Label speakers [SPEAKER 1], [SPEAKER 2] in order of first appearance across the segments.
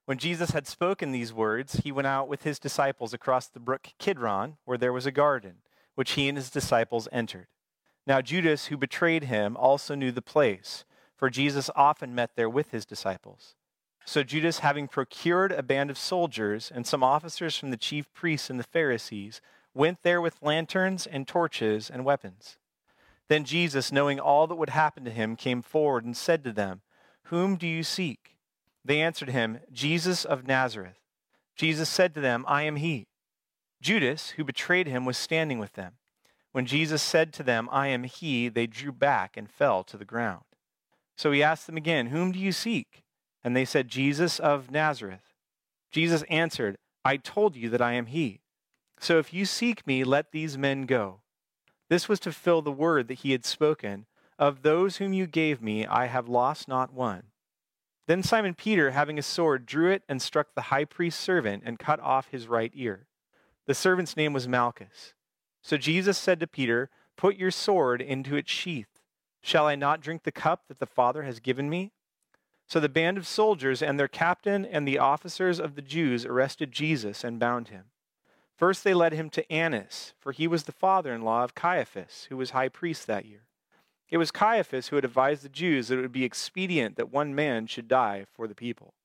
[SPEAKER 1] When Jesus had spoken these words, he went out with his disciples across the brook Kidron, where there was a garden, which he and his disciples entered. Now Judas, who betrayed him, also knew the place, for Jesus often met there with his disciples. So Judas, having procured a band of soldiers and some officers from the chief priests and the Pharisees, went there with lanterns and torches and weapons. Then Jesus, knowing all that would happen to him, came forward and said to them, "Whom do you seek?" They answered him, "Jesus of Nazareth." Jesus said to them, "I am he." Judas, who betrayed him, was standing with them. When Jesus said to them, "I am he," they drew back and fell to the ground. So he asked them again, "Whom do you seek?" And they said, "Jesus of Nazareth." Jesus answered, "I told you that I am he. So if you seek me, let these men go." This was to fill the word that he had spoken, "Of those whom you gave me, I have lost not one." Then Simon Peter, having a sword, drew it and struck the high priest's servant and cut off his right ear. The servant's name was Malchus. So Jesus said to Peter, "Put your sword into its sheath. Shall I not drink the cup that the Father has given me?" So the band of soldiers and their captain and the officers of the Jews arrested Jesus and bound him. First they led him to Annas, for he was the father-in-law of Caiaphas, who was high priest that year. It was Caiaphas who had advised the Jews that it would be expedient that one man should die for the people.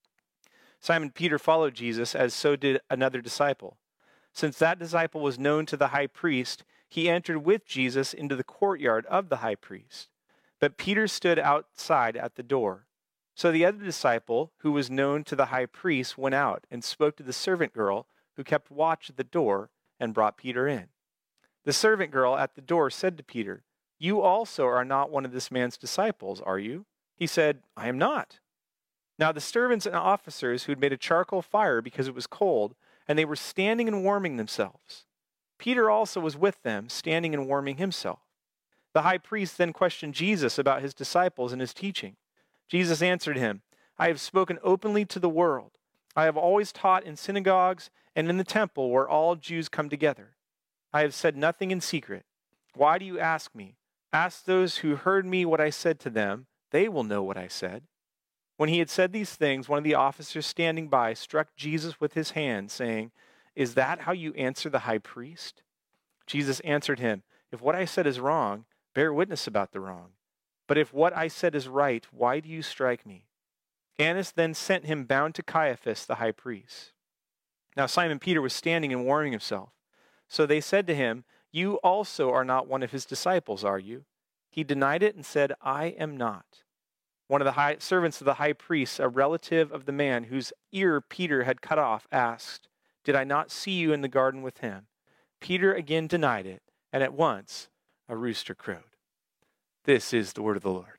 [SPEAKER 1] Simon Peter followed Jesus, as so did another disciple. Since that disciple was known to the high priest, he entered with Jesus into the courtyard of the high priest. But Peter stood outside at the door. So the other disciple, who was known to the high priest, went out and spoke to the servant girl who kept watch at the door and brought Peter in. The servant girl at the door said to Peter, "You also are not one of this man's disciples, are you?" He said, "I am not." Now the servants and officers who had made a charcoal fire because it was cold, and they were standing and warming themselves. Peter also was with them, standing and warming himself. The high priest then questioned Jesus about his disciples and his teaching. Jesus answered him, "I have spoken openly to the world. I have always taught in synagogues and in the temple where all Jews come together. I have said nothing in secret. Why do you ask me? Ask those who heard me what I said to them. They will know what I said." When he had said these things, one of the officers standing by struck Jesus with his hand, saying, "Is that how you answer the high priest?" Jesus answered him, "If what I said is wrong, bear witness about the wrong. But if what I said is right, why do you strike me?" Annas then sent him bound to Caiaphas the high priest. Now Simon Peter was standing and warming himself. So they said to him, "You also are not one of his disciples, are you?" He denied it and said, "I am not." One of the servants of the high priest, a relative of the man whose ear Peter had cut off, asked, "Did I not see you in the garden with him?" Peter again denied it, and at once a rooster crowed. This is the word of the Lord.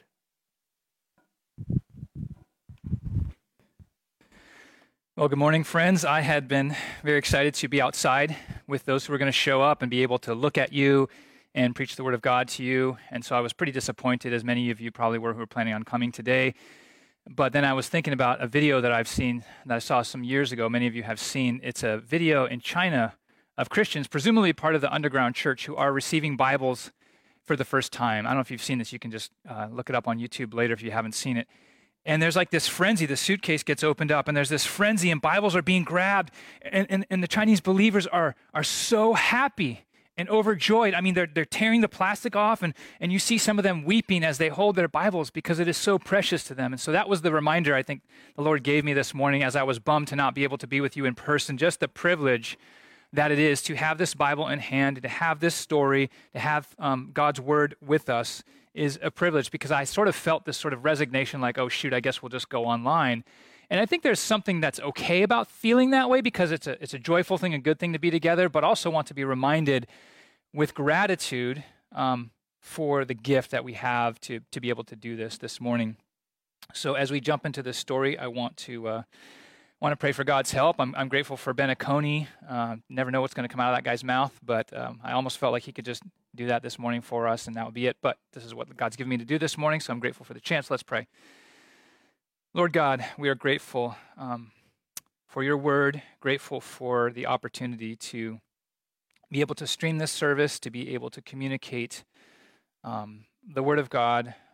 [SPEAKER 2] Well, good morning, friends. I had been very excited to be outside with those who were going to show up and be able to look at you and preach the word of God to you. And so I was pretty disappointed, as many of you probably were who were planning on coming today. But then I was thinking about a video that I've seen, that I saw some years ago. Many of you have seen. It's a video in China of Christians, presumably part of the underground church, who are receiving Bibles for the first time. I don't know if you've seen this. You can just look it up on YouTube later if you haven't seen it. And there's like this frenzy. The suitcase gets opened up, and there's this frenzy, and Bibles are being grabbed. And the Chinese believers are so happy and overjoyed. I mean, they're tearing the plastic off, and you see some of them weeping as they hold their Bibles because it is so precious to them. And so that was the reminder I think the Lord gave me this morning as I was bummed to not be able to be with you in person, just the privilege that it is to have this Bible in hand, to have this story, to have God's word with us is a privilege, because I sort of felt this sort of resignation, like, oh shoot, I guess we'll just go online. And I think there's something that's okay about feeling that way, because it's a joyful thing, a good thing to be together, but also want to be reminded with gratitude for the gift that we have to be able to do this morning. So as we jump into this story, I want to pray for God's help. I'm grateful for Ben Aconi. Never know what's going to come out of that guy's mouth, but I almost felt like he could just do that this morning for us, and that would be it. But this is what God's given me to do this morning, so I'm grateful for the chance. Let's pray. Lord God, we are grateful for your word, grateful for the opportunity to be able to stream this service, to be able to communicate the word of God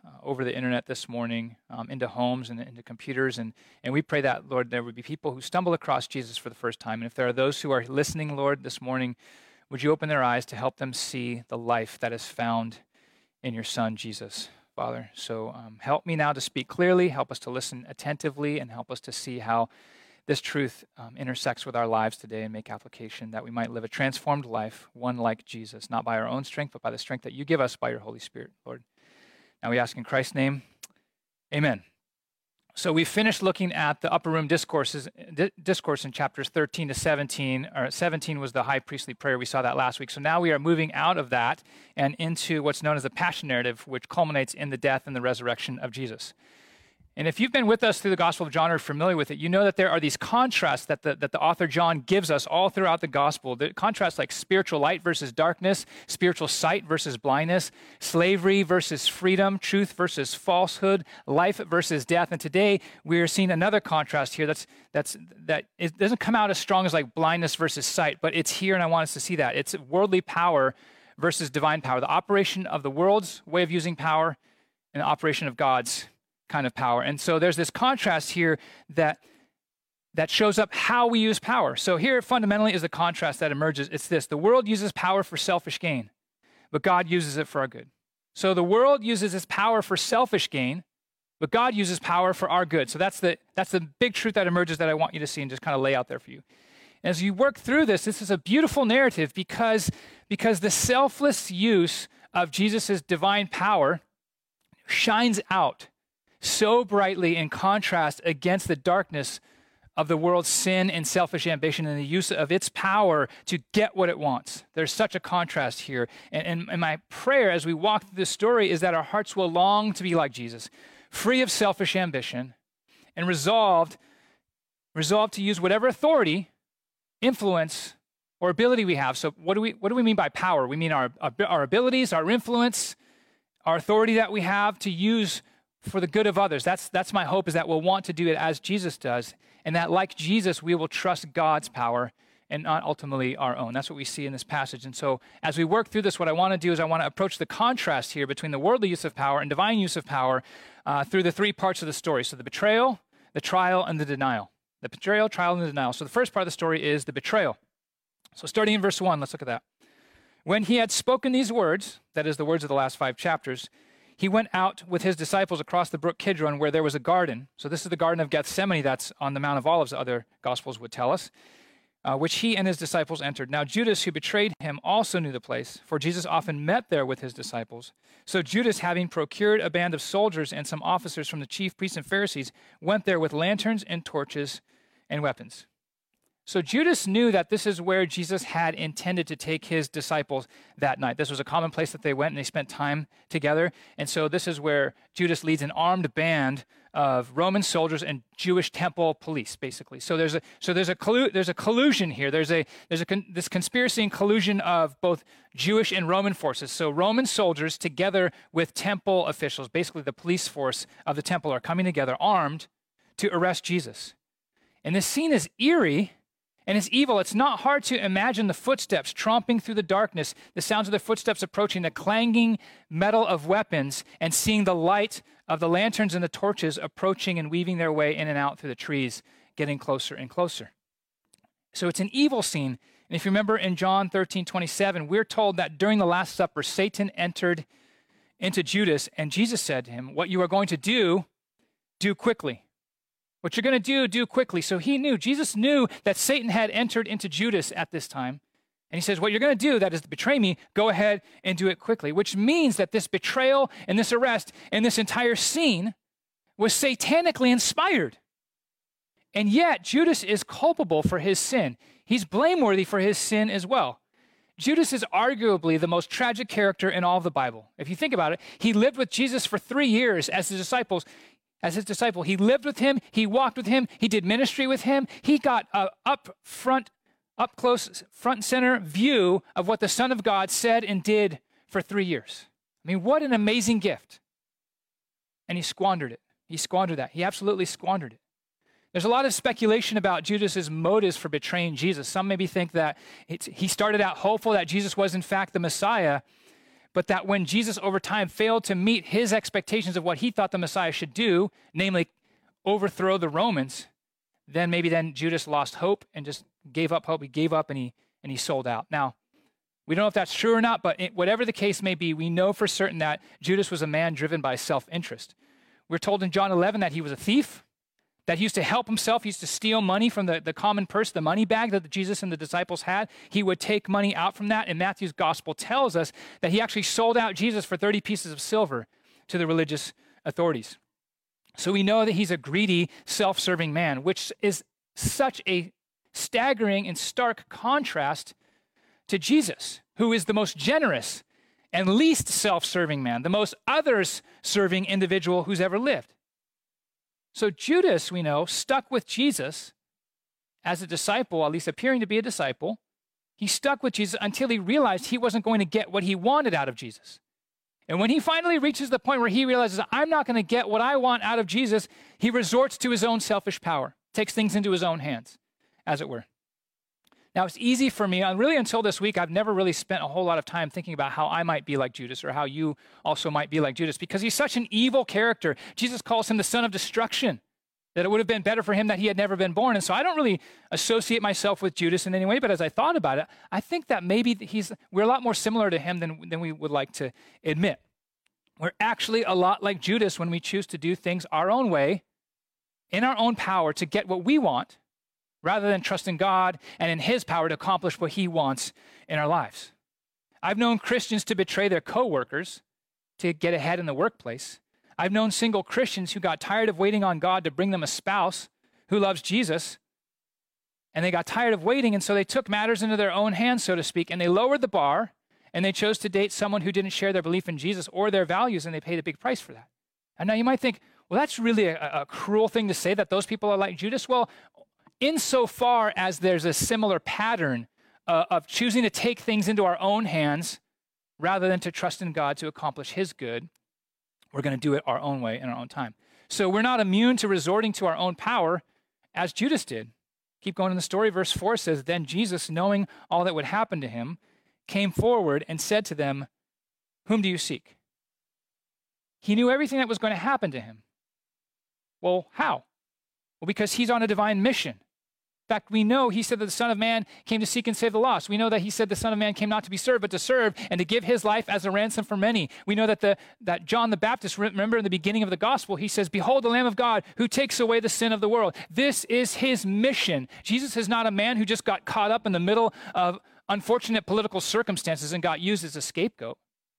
[SPEAKER 2] over the internet this morning into homes and into computers. And we pray that, Lord, there would be people who stumble across Jesus for the first time. And if there are those who are listening, Lord, this morning, would you open their eyes to help them see the life that is found in your Son, Jesus, Father? So help me now to speak clearly, help us to listen attentively, and help us to see how this truth intersects with our lives today and make application, that we might live a transformed life, one like Jesus, not by our own strength, but by the strength that you give us by your Holy Spirit, Lord. Now we ask in Christ's name, amen. So we finished looking at the upper room discourse in chapters 13 to 17, or 17 was the high priestly prayer. We saw that last week. So now we are moving out of that and into what's known as the Passion narrative, which culminates in the death and the resurrection of Jesus. And if you've been with us through the Gospel of John or are familiar with it, you know that there are these contrasts that the author John gives us all throughout the Gospel. The contrasts like spiritual light versus darkness, spiritual sight versus blindness, slavery versus freedom, truth versus falsehood, life versus death. And today we are seeing another contrast here that it doesn't come out as strong as like blindness versus sight, but it's here, and I want us to see that. It's worldly power versus divine power, the operation of the world's way of using power and the operation of God's kind of power. And so there's this contrast here that shows up how we use power. So here fundamentally is the contrast that emerges. It's this: the world uses power for selfish gain, but God uses it for our good. So the world uses its power for selfish gain, but God uses power for our good. So that's the big truth that emerges that I want you to see and just kind of lay out there for you. And as you work through this is a beautiful narrative because the selfless use of Jesus' divine power shines out so brightly in contrast against the darkness of the world's sin and selfish ambition and the use of its power to get what it wants. There's such a contrast here. And my prayer as we walk through this story is that our hearts will long to be like Jesus, free of selfish ambition and resolved to use whatever authority, influence, or ability we have. So what do we mean by power? We mean our abilities, our influence, our authority that we have to use for the good of others. That's my hope, is that we'll want to do it as Jesus does, and that like Jesus, we will trust God's power and not ultimately our own. That's what we see in this passage. And so as we work through this, what I want to do is I want to approach the contrast here between the worldly use of power and divine use of power through the three parts of the story. So the betrayal, the trial, and the denial. The betrayal, trial, and the denial. So the first part of the story is the betrayal. So starting in verse 1, let's look at that. When he had spoken these words, that is the words of the last 5 chapters, he went out with his disciples across the brook Kidron, where there was a garden. So this is the Garden of Gethsemane that's on the Mount of Olives, other Gospels would tell us, which he and his disciples entered. Now Judas, who betrayed him, also knew the place, for Jesus often met there with his disciples. So Judas, having procured a band of soldiers and some officers from the chief priests and Pharisees, went there with lanterns and torches and weapons. So Judas knew that this is where Jesus had intended to take his disciples that night. This was a common place that they went and they spent time together. And so this is where Judas leads an armed band of Roman soldiers and Jewish temple police, basically. So there's a collusion here. There's this conspiracy and collusion of both Jewish and Roman forces. So Roman soldiers together with temple officials, basically the police force of the temple, are coming together armed to arrest Jesus. And this scene is eerie. And it's evil. It's not hard to imagine the footsteps tromping through the darkness, the sounds of their footsteps approaching, the clanging metal of weapons, and seeing the light of the lanterns and the torches approaching and weaving their way in and out through the trees, getting closer and closer. So it's an evil scene. And if you remember in John 13:27, we're told that during the Last Supper, Satan entered into Judas, and Jesus said to him, "What you are going to do, do quickly." What you're going to do quickly. So Jesus knew that Satan had entered into Judas at this time. And he says, what you're going to do, that is to betray me, go ahead and do it quickly. Which means that this betrayal and this arrest and this entire scene was satanically inspired. And yet, Judas is culpable for his sin. He's blameworthy for his sin as well. Judas is arguably the most tragic character in all of the Bible. If you think about it, he lived with Jesus for 3 years as his disciple. He lived with him, he walked with him, he did ministry with him. He got an up close, front and center view of what the Son of God said and did for 3 years. I mean, what an amazing gift. And he squandered it. He squandered that. He absolutely squandered it. There's a lot of speculation about Judas's motives for betraying Jesus. Some maybe think that he started out hopeful that Jesus was in fact the Messiah, but that when Jesus over time failed to meet his expectations of what he thought the Messiah should do, namely overthrow the Romans, then Judas lost hope and just gave up hope. He gave up and he sold out. Now, we don't know if that's true or not, but whatever the case may be, we know for certain that Judas was a man driven by self-interest. We're told in John 11 that he was a thief, that he used to help himself. He used to steal money from the common purse, the money bag that Jesus and the disciples had. He would take money out from that. And Matthew's gospel tells us that he actually sold out Jesus for 30 pieces of silver to the religious authorities. So we know that he's a greedy, self-serving man, which is such a staggering and stark contrast to Jesus, who is the most generous and least self-serving man, the most others-serving individual who's ever lived. So Judas, we know, stuck with Jesus as a disciple, at least appearing to be a disciple. He stuck with Jesus until he realized he wasn't going to get what he wanted out of Jesus. And when he finally reaches the point where he realizes, I'm not going to get what I want out of Jesus, he resorts to his own selfish power, takes things into his own hands, as it were. Now, it's easy for me, really until this week, I've never really spent a whole lot of time thinking about how I might be like Judas or how you also might be like Judas, because he's such an evil character. Jesus calls him the son of destruction, that it would have been better for him that he had never been born. And so I don't really associate myself with Judas in any way, but as I thought about it, I think that maybe we're a lot more similar to him than we would like to admit. We're actually a lot like Judas when we choose to do things our own way, in our own power, to get what we want, rather than trust in God and in his power to accomplish what he wants in our lives. I've known Christians to betray their coworkers to get ahead in the workplace. I've known single Christians who got tired of waiting on God to bring them a spouse who loves Jesus, and they got tired of waiting, and so they took matters into their own hands, so to speak, and they lowered the bar, and they chose to date someone who didn't share their belief in Jesus or their values, and they paid a big price for that. And now you might think, well, that's really a cruel thing to say, that those people are like Judas. Well, insofar as there's a similar pattern of choosing to take things into our own hands rather than to trust in God to accomplish his good, we're going to do it our own way in our own time. So we're not immune to resorting to our own power as Judas did. Keep going in the story. Verse 4 says, Then Jesus, knowing all that would happen to him, came forward and said to them, Whom do you seek? He knew everything that was going to happen to him. Well, how? Well, because he's on a divine mission. In fact, we know he said that the Son of Man came to seek and save the lost. We know that he said the Son of Man came not to be served, but to serve and to give his life as a ransom for many. We know that John the Baptist, remember in the beginning of the gospel, he says, Behold the Lamb of God who takes away the sin of the world. This is his mission. Jesus is not a man who just got caught up in the middle of unfortunate political circumstances and got used as a scapegoat.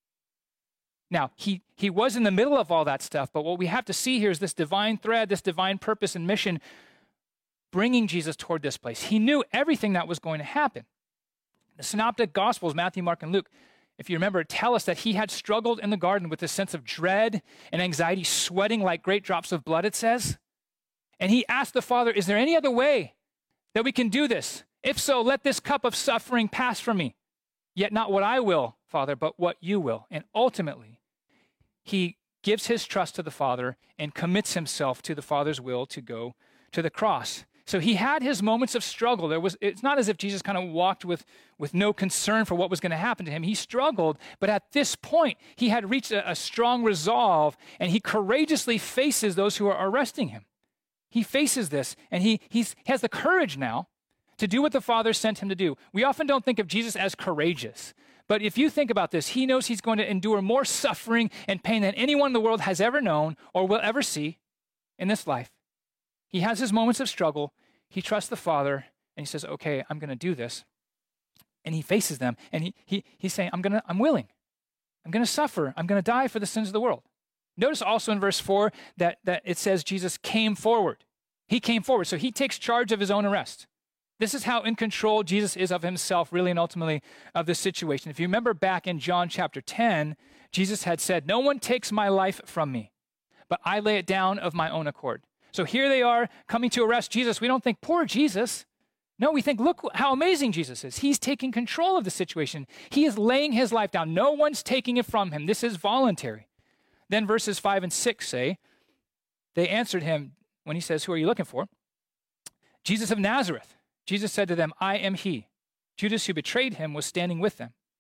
[SPEAKER 2] Now, he was in the middle of all that stuff, but what we have to see here is this divine thread, this divine purpose and mission bringing Jesus toward this place. He knew everything that was going to happen. The synoptic gospels, Matthew, Mark, and Luke, if you remember, tell us that he had struggled in the garden with this sense of dread and anxiety, sweating like great drops of blood, it says. And he asked the Father, is there any other way that we can do this? If so, let this cup of suffering pass from me. Yet not what I will, Father, but what you will. And ultimately, he gives his trust to the Father and commits himself to the Father's will to go to the cross. So he had his moments of struggle. It's not as if Jesus kind of walked with no concern for what was going to happen to him. He struggled, but at this point, he had reached a strong resolve, and he courageously faces those who are arresting him. He faces this, and he has the courage now to do what the Father sent him to do. We often don't think of Jesus as courageous, but if you think about this, he knows he's going to endure more suffering and pain than anyone in the world has ever known or will ever see in this life. He has his moments of struggle. He trusts the Father, and he says, okay, I'm going to do this. And he faces them, and he's saying, I'm willing. I'm going to suffer. I'm going to die for the sins of the world. Notice also in verse 4 that it says Jesus came forward. He came forward, so he takes charge of his own arrest. This is how in control Jesus is of himself, really, and ultimately of this situation. If you remember back in John chapter 10, Jesus had said, no one takes my life from me, but I lay it down of my own accord. So here they are coming to arrest Jesus. We don't think, poor Jesus. No, we think, look how amazing Jesus is. He's taking control of the situation. He is laying his life down. No one's taking it from him. This is voluntary. Then verses 5 and 6 say, they answered him when he says, who are you looking for? Jesus of Nazareth. Jesus said to them, I am he. Judas, who betrayed him, was standing with them.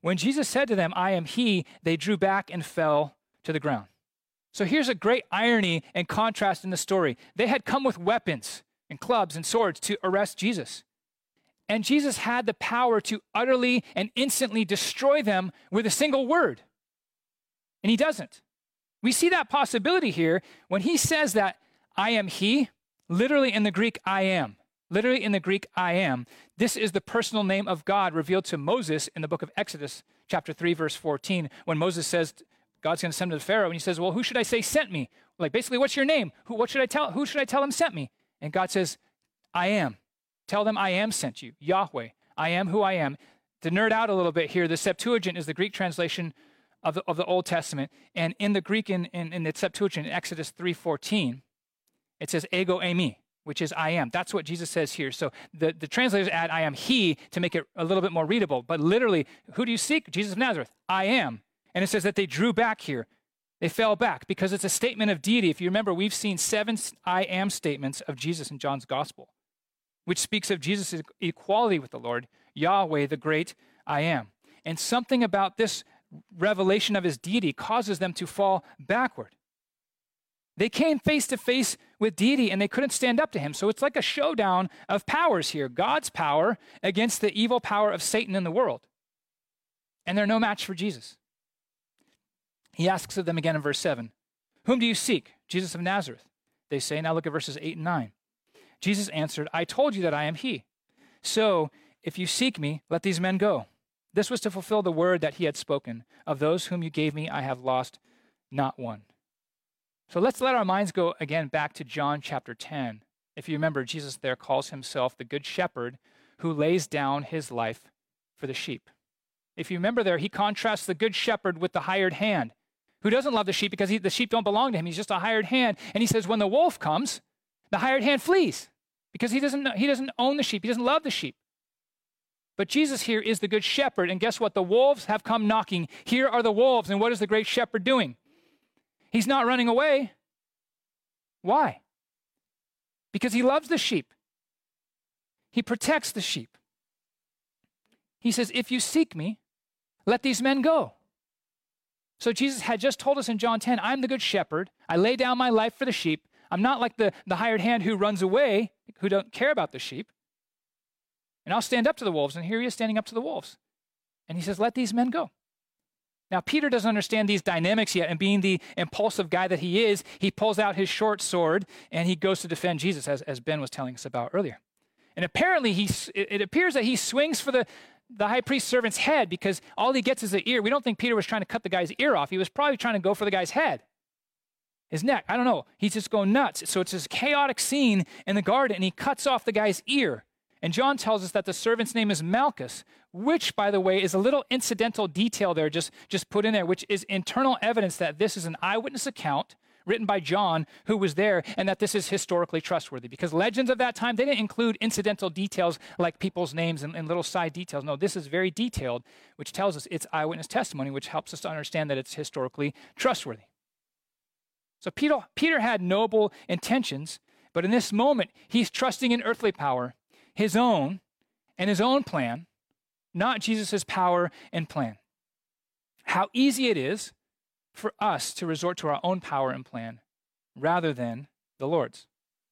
[SPEAKER 2] When Jesus said to them, I am he, they drew back and fell to the ground. So here's a great irony and contrast in the story. They had come with weapons and clubs and swords to arrest Jesus. And Jesus had the power to utterly and instantly destroy them with a single word. And he doesn't. We see that possibility here when he says that I am he, literally in the Greek, I am. Literally in the Greek, I am. This is the personal name of God revealed to Moses in the book of Exodus, chapter 3, verse 14, when Moses says, God's going to send him to Pharaoh, and he says, well, who should I say sent me? Like, basically, what's your name? Who should I tell him sent me? And God says, I am. Tell them I am sent you, Yahweh. I am who I am. To nerd out a little bit here, the Septuagint is the Greek translation of the Old Testament. And in the Greek, in the Septuagint, in Exodus 3:14, it says ego eimi, which is I am. That's what Jesus says here. So the translators add I am he to make it a little bit more readable. But literally, who do you seek? Jesus of Nazareth. I am. And it says that they drew back here. They fell back because it's a statement of deity. If you remember, we've seen 7 I am statements of Jesus in John's gospel, which speaks of Jesus' equality with the Lord, Yahweh, the great I am. And something about this revelation of his deity causes them to fall backward. They came face to face with deity and they couldn't stand up to him. So it's like a showdown of powers here. God's power against the evil power of Satan in the world. And they're no match for Jesus. He asks of them again in verse 7, whom do you seek? Jesus of Nazareth. They say, now look at verses 8 and 9. Jesus answered, I told you that I am he. So if you seek me, let these men go. This was to fulfill the word that he had spoken. Of those whom you gave me, I have lost not one. So let's let our minds go again back to John chapter 10. If you remember, Jesus there calls himself the good shepherd who lays down his life for the sheep. If you remember there, he contrasts the good shepherd with the hired hand who doesn't love the sheep because the sheep don't belong to him. He's just a hired hand. And he says when the wolf comes, the hired hand flees because he doesn't own the sheep. He doesn't love the sheep. But Jesus here is the good shepherd. And guess what? The wolves have come knocking. Here are the wolves. And what is the great shepherd doing? He's not running away. Why? Because he loves the sheep. He protects the sheep. He says, if you seek me, let these men go. So Jesus had just told us in John 10, I'm the good shepherd. I lay down my life for the sheep. I'm not like the hired hand who runs away, who don't care about the sheep. And I'll stand up to the wolves. And here he is standing up to the wolves. And he says, let these men go. Now, Peter doesn't understand these dynamics yet. And being the impulsive guy that he is, he pulls out his short sword and he goes to defend Jesus, as Ben was telling us about earlier. And apparently, it appears that he swings for the high priest's servant's head because all he gets is the ear. We don't think Peter was trying to cut the guy's ear off. He was probably trying to go for the guy's head, his neck. I don't know. He's just going nuts. So it's this chaotic scene in the garden, and he cuts off the guy's ear. And John tells us that the servant's name is Malchus, which, by the way, is a little incidental detail there just put in there, which is internal evidence that this is an eyewitness account written by John, who was there, and that this is historically trustworthy. Because legends of that time, they didn't include incidental details like people's names and little side details. No, this is very detailed, which tells us it's eyewitness testimony, which helps us to understand that it's historically trustworthy. So Peter had noble intentions, but in this moment, he's trusting in earthly power, his own, and his own plan, not Jesus' power and plan. How easy it is for us to resort to our own power and plan rather than the Lord's.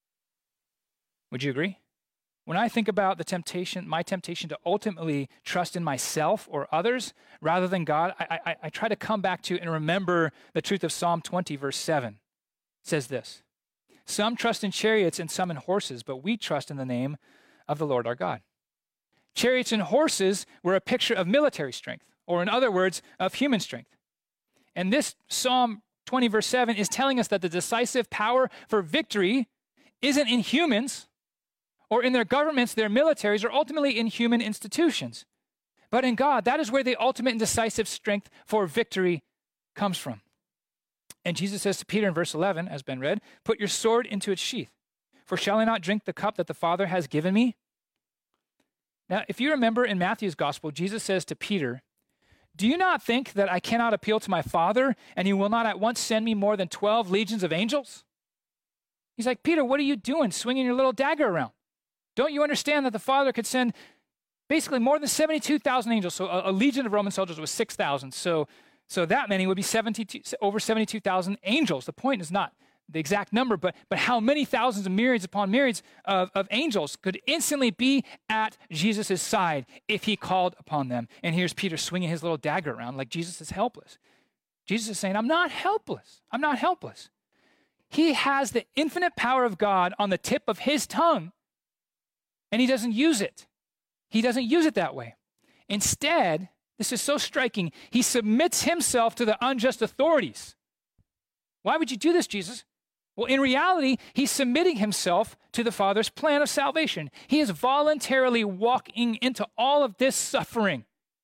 [SPEAKER 2] Would you agree? When I think about my temptation to ultimately trust in myself or others rather than God, I try to come back to and remember the truth of Psalm 20, verse 7. It says this, some trust in chariots and some in horses, but we trust in the name of the Lord our God. Chariots and horses were a picture of military strength, or in other words, of human strength. And this Psalm 20, verse 7 is telling us that the decisive power for victory isn't in humans or in their governments, their militaries, or ultimately in human institutions, but in God. That is where the ultimate and decisive strength for victory comes from. And Jesus says to Peter in verse 11, as Ben read, put your sword into its sheath, for shall I not drink the cup that the Father has given me? Now, if you remember in Matthew's gospel, Jesus says to Peter, do you not think that I cannot appeal to my Father and he will not at once send me more than 12 legions of angels? He's like, Peter, what are you doing swinging your little dagger around? Don't you understand that the Father could send Basically, more than 72,000 angels. So a legion of Roman soldiers was 6,000. So that many would be over 72,000 angels. The point is not the exact number, but how many thousands and myriads upon myriads of angels could instantly be at Jesus' side if he called upon them. And here's Peter swinging his little dagger around like Jesus is helpless. Jesus is saying, I'm not helpless. I'm not helpless. He has the infinite power of God on the tip of his tongue, and he doesn't use it. He doesn't use it that way. Instead, this is so striking, he submits himself to the unjust authorities. Why would you do this, Jesus? Well, in reality, he's submitting himself to the Father's plan of salvation. He is voluntarily walking into all of this suffering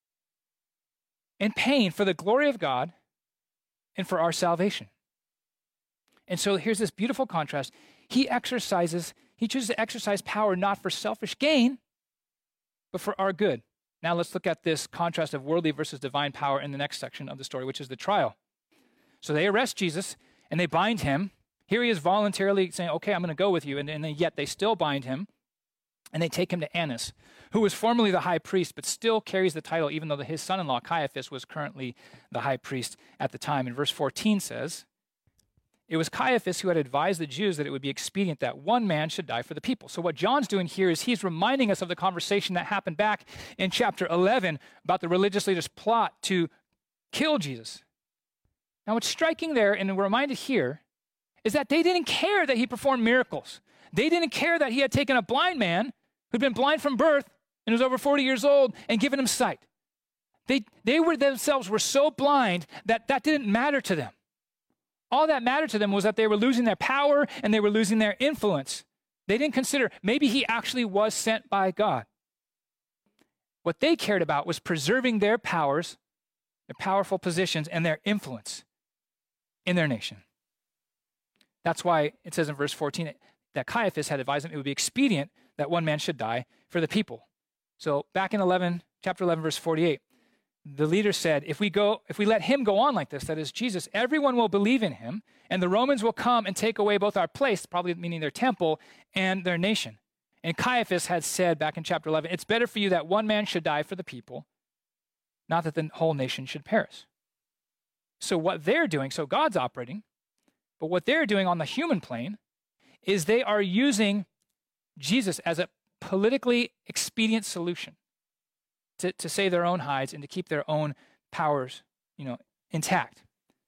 [SPEAKER 2] and pain for the glory of God and for our salvation. And so here's this beautiful contrast. He chooses to exercise power not for selfish gain, but for our good. Now let's look at this contrast of worldly versus divine power in the next section of the story, which is the trial. So they arrest Jesus and they bind him. Here he is voluntarily saying, okay, I'm going to go with you. And yet they still bind him and they take him to Annas, who was formerly the high priest, but still carries the title, even though his son-in-law Caiaphas was currently the high priest at the time. And verse 14 says, it was Caiaphas who had advised the Jews that it would be expedient that one man should die for the people. So what John's doing here is he's reminding us of the conversation that happened back in chapter 11 about the religious leaders' plot to kill Jesus. Now what's striking there, and we're reminded here, is that they didn't care that he performed miracles. They didn't care that he had taken a blind man who'd been blind from birth and was over 40 years old and given him sight. They were themselves were so blind that didn't matter to them. All that mattered to them was that they were losing their power and they were losing their influence. They didn't consider maybe he actually was sent by God. What they cared about was preserving their powers, their powerful positions, and their influence in their nation. That's why it says in verse 14 that Caiaphas had advised them it would be expedient that one man should die for the people. So back in chapter 11, verse 48, the leader said, if we let him go on like this, that is Jesus, everyone will believe in him, and the Romans will come and take away both our place, probably meaning their temple, and their nation. And Caiaphas had said back in chapter 11, it's better for you that one man should die for the people, not that the whole nation should perish. So what they're doing, so God's operating, but what they're doing on the human plane is they are using Jesus as a politically expedient solution to save their own hides and to keep their own powers, intact.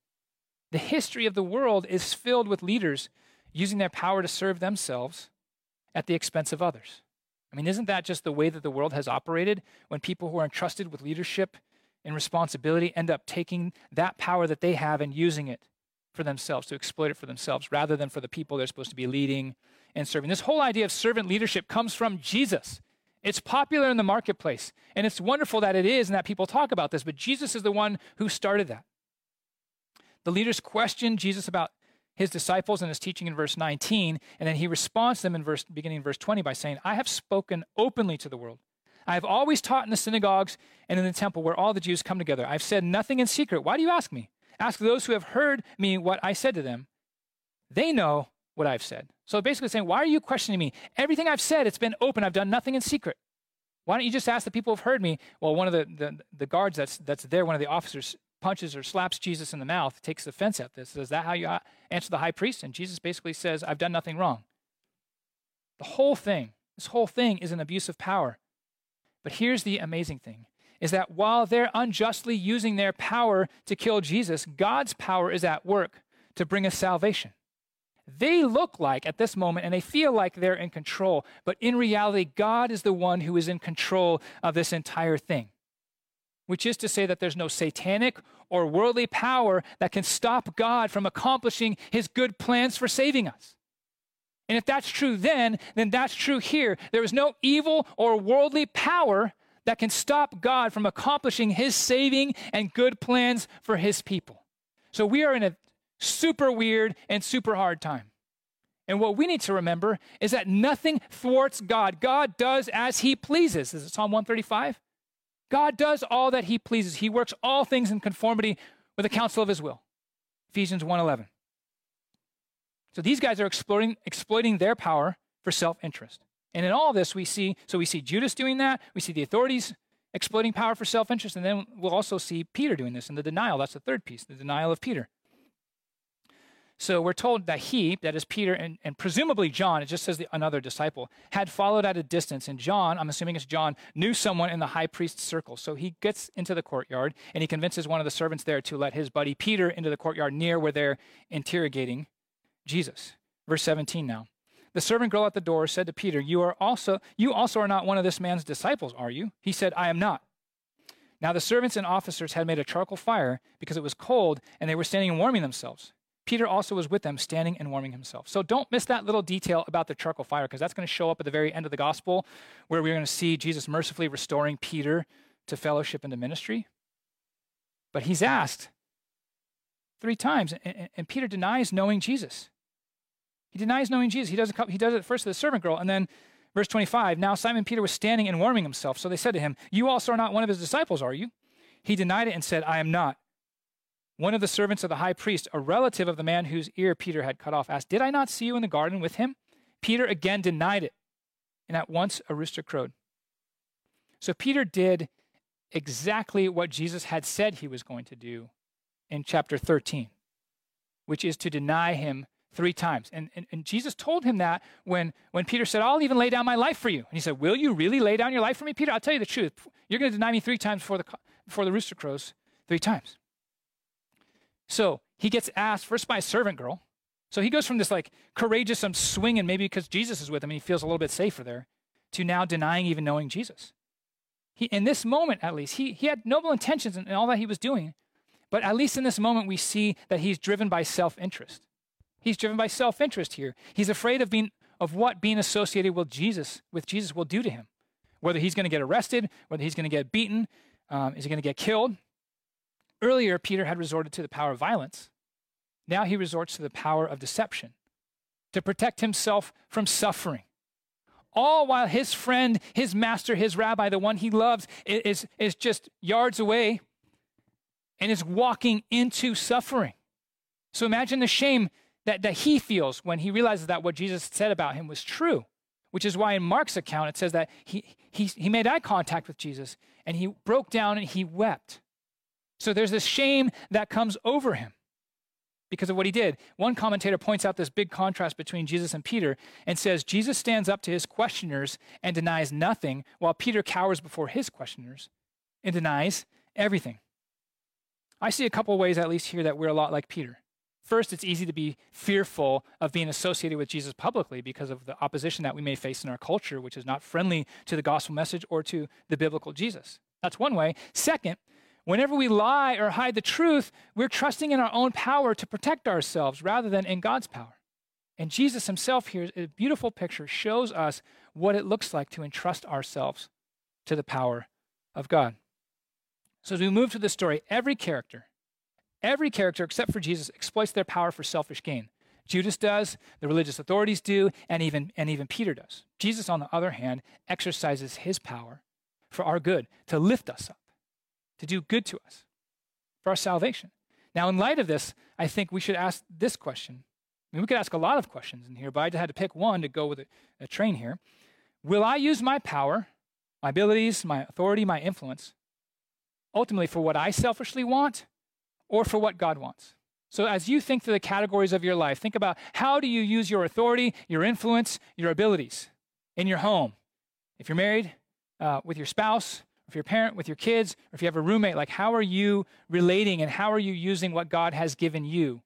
[SPEAKER 2] The history of the world is filled with leaders using their power to serve themselves at the expense of others. I mean, isn't that just the way that the world has operated when people who are entrusted with leadership and responsibility end up taking that power that they have and using it for themselves, to exploit it for themselves, rather than for the people they're supposed to be leading and serving. This whole idea of servant leadership comes from Jesus. It's popular in the marketplace, and it's wonderful that it is and that people talk about this, but Jesus is the one who started that. The leaders questioned Jesus about his disciples and his teaching in verse 19, and then he responds to them beginning in verse 20 by saying, I have spoken openly to the world. I have always taught in the synagogues and in the temple where all the Jews come together. I've said nothing in secret. Why do you ask me? Ask those who have heard me what I said to them. They know what I've said. So basically saying, why are you questioning me? Everything I've said, it's been open. I've done nothing in secret. Why don't you just ask the people who've heard me? Well, one of the guards that's there, one of the officers punches or slaps Jesus in the mouth, takes offense at this. Is that how you answer the high priest? And Jesus basically says, I've done nothing wrong. This whole thing is an abuse of power. But here's the amazing thing, is that while they're unjustly using their power to kill Jesus, God's power is at work to bring us salvation. They look like, at this moment, and they feel like they're in control, but in reality, God is the one who is in control of this entire thing, which is to say that there's no satanic or worldly power that can stop God from accomplishing his good plans for saving us. And if that's true then that's true here. There is no evil or worldly power that can stop God from accomplishing his saving and good plans for his people. So we are in a super weird and super hard time. And what we need to remember is that nothing thwarts God. God does as he pleases. Is it Psalm 135? God does all that he pleases. He works all things in conformity with the counsel of his will. Ephesians 1:11. So these guys are exploiting their power for self-interest. And in all this, we see Judas doing that. We see the authorities exploiting power for self-interest. And then we'll also see Peter doing this in the denial. That's the third piece, the denial of Peter. So we're told that he, that is Peter, and presumably John, it just says another disciple, had followed at a distance. And John, I'm assuming it's John, knew someone in the high priest's circle. So he gets into the courtyard, and he convinces one of the servants there to let his buddy Peter into the courtyard near where they're interrogating Jesus. Verse 17 now. The servant girl at the door said to Peter, you also are not one of this man's disciples, are you? He said, I am not. Now the servants and officers had made a charcoal fire because it was cold, and they were standing and warming themselves. Peter also was with them, standing and warming himself. So don't miss that little detail about the charcoal fire, because that's going to show up at the very end of the gospel, where we're going to see Jesus mercifully restoring Peter to fellowship and to ministry. But he's asked 3 times, and Peter denies knowing Jesus. He denies knowing Jesus. He does it first to the servant girl, and then verse 25, now Simon Peter was standing and warming himself. So they said to him, you also are not one of his disciples, are you? He denied it and said, I am not. One of the servants of the high priest, a relative of the man whose ear Peter had cut off, asked, did I not see you in the garden with him? Peter again denied it, and at once a rooster crowed. So Peter did exactly what Jesus had said he was going to do in chapter 13, which is to deny him 3 times. And Jesus told him that when Peter said, I'll even lay down my life for you. And he said, will you really lay down your life for me, Peter? I'll tell you the truth. You're going to deny me 3 times before the rooster crows 3 times. So he gets asked first by a servant girl. So he goes from this like courageous, I'm swinging, maybe because Jesus is with him and he feels a little bit safer there, to now denying even knowing Jesus. In this moment, at least, he had noble intentions in all that he was doing. But at least in this moment, we see that he's driven by self-interest. He's driven by self-interest here. He's afraid of what being associated with Jesus will do to him. Whether he's going to get arrested, whether he's going to get beaten, is he going to get killed? Earlier, Peter had resorted to the power of violence. Now he resorts to the power of deception to protect himself from suffering. All while his friend, his master, his rabbi, the one he loves, is just yards away and is walking into suffering. So imagine the shame that he feels when he realizes that what Jesus said about him was true, which is why in Mark's account it says that he made eye contact with Jesus and he broke down and he wept. So there's this shame that comes over him because of what he did. One commentator points out this big contrast between Jesus and Peter and says Jesus stands up to his questioners and denies nothing, while Peter cowers before his questioners and denies everything. I see a couple of ways, at least here, that we're a lot like Peter. First, it's easy to be fearful of being associated with Jesus publicly because of the opposition that we may face in our culture, which is not friendly to the gospel message or to the biblical Jesus. That's one way. Second, whenever we lie or hide the truth, we're trusting in our own power to protect ourselves rather than in God's power. And Jesus himself here, a beautiful picture, shows us what it looks like to entrust ourselves to the power of God. So as we move to the story, every character except for Jesus exploits their power for selfish gain. Judas does, the religious authorities do, and even Peter does. Jesus, on the other hand, exercises his power for our good, to lift us up, to do good to us, for our salvation. Now, in light of this, I think we should ask this question. I mean, we could ask a lot of questions in here, but I just had to pick one to go with a train here. Will I use my power, my abilities, my authority, my influence, ultimately for what I selfishly want or for what God wants? So as you think through the categories of your life, think about how do you use your authority, your influence, your abilities in your home? If you're married, with your spouse, if you're a parent, with your kids, or if you have a roommate, like how are you relating and how are you using what God has given you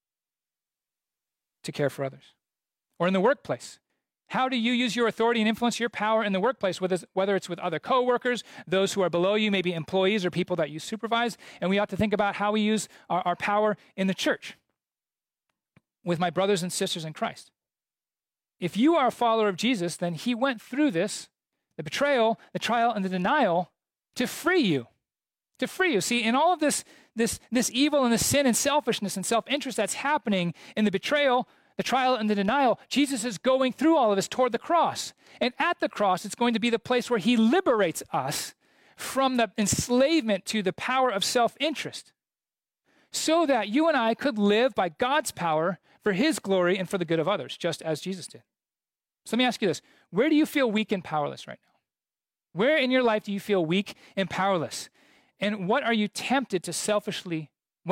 [SPEAKER 2] to care for others? Or in the workplace, how do you use your authority and influence your power in the workplace, whether it's with other coworkers, those who are below you, maybe employees or people that you supervise? And we ought to think about how we use our power in the church with my brothers and sisters in Christ. If you are a follower of Jesus, then he went through this, the betrayal, the trial, and the denial to free you. To free you. See, in all of this evil and the sin and selfishness and self-interest that's happening in the betrayal, the trial, and the denial, Jesus is going through all of this toward the cross. And at the cross, it's going to be the place where he liberates us from the enslavement to the power of self-interest so that you and I could live by God's power for his glory and for the good of others, just as Jesus did. So let me ask you this. Where do you feel weak and powerless right now? Where in your life do you feel weak and powerless? And when are you tempted to selfishly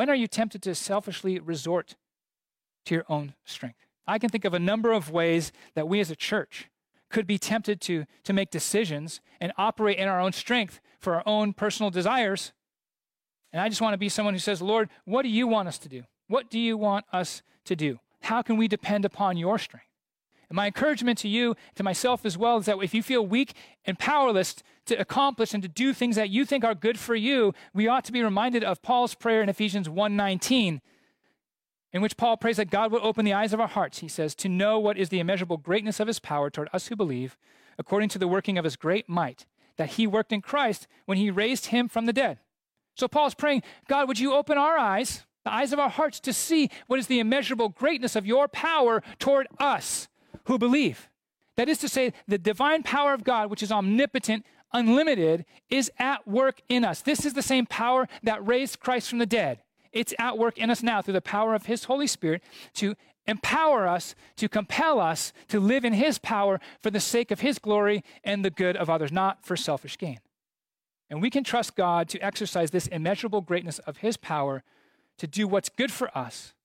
[SPEAKER 2] resort to your own strength? I can think of a number of ways that we as a church could be tempted to make decisions and operate in our own strength for our own personal desires. And I just want to be someone who says, Lord, what do you want us to do? What do you want us to do? How can we depend upon your strength? And my encouragement to you, to myself as well, is that if you feel weak and powerless to accomplish and to do things that you think are good for you, we ought to be reminded of Paul's prayer in Ephesians 1:19, in which Paul prays that God would open the eyes of our hearts, he says, to know what is the immeasurable greatness of his power toward us who believe, according to the working of his great might, that he worked in Christ when he raised him from the dead. So Paul's praying, God, would you open our eyes, the eyes of our hearts, to see what is the immeasurable greatness of your power toward us who believe. That is to say, the divine power of God, which is omnipotent, unlimited, is at work in us. This is the same power that raised Christ from the dead. It's at work in us now through the power of his Holy Spirit to empower us, to compel us to live in his power for the sake of his glory and the good of others, not for selfish gain. And we can trust God to exercise this immeasurable greatness of his power to do what's good for us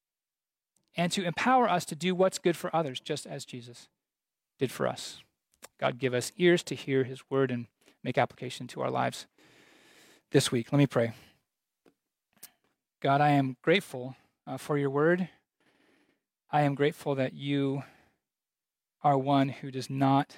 [SPEAKER 2] and to empower us to do what's good for others, just as Jesus did for us. God, give us ears to hear his word and make application to our lives this week. Let me pray. God, I am grateful for your word. I am grateful that you are one who does not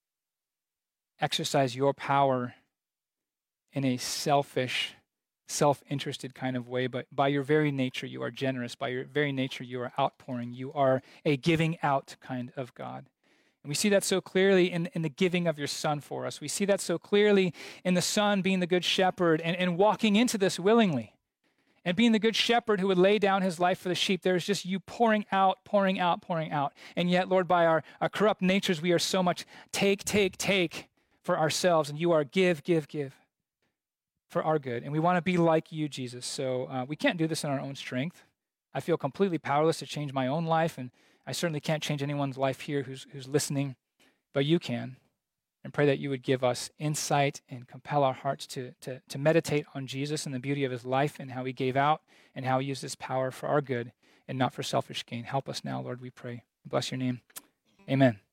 [SPEAKER 2] exercise your power in a selfish, self-interested kind of way, but by your very nature, you are generous. By your very nature, you are outpouring. You are a giving out kind of God. And we see that so clearly in the giving of your Son for us. We see that so clearly in the Son being the good shepherd and walking into this willingly. And being the good shepherd who would lay down his life for the sheep, there's just you pouring out, pouring out, pouring out. And yet, Lord, by our corrupt natures, we are so much take for ourselves. And you are give for our good. And we want to be like you, Jesus. So we can't do this in our own strength. I feel completely powerless to change my own life. And I certainly can't change anyone's life here who's listening. But you can. And pray that you would give us insight and compel our hearts to meditate on Jesus and the beauty of his life and how he gave out and how he used his power for our good and not for selfish gain. Help us now, Lord, we pray. Bless your name. Amen.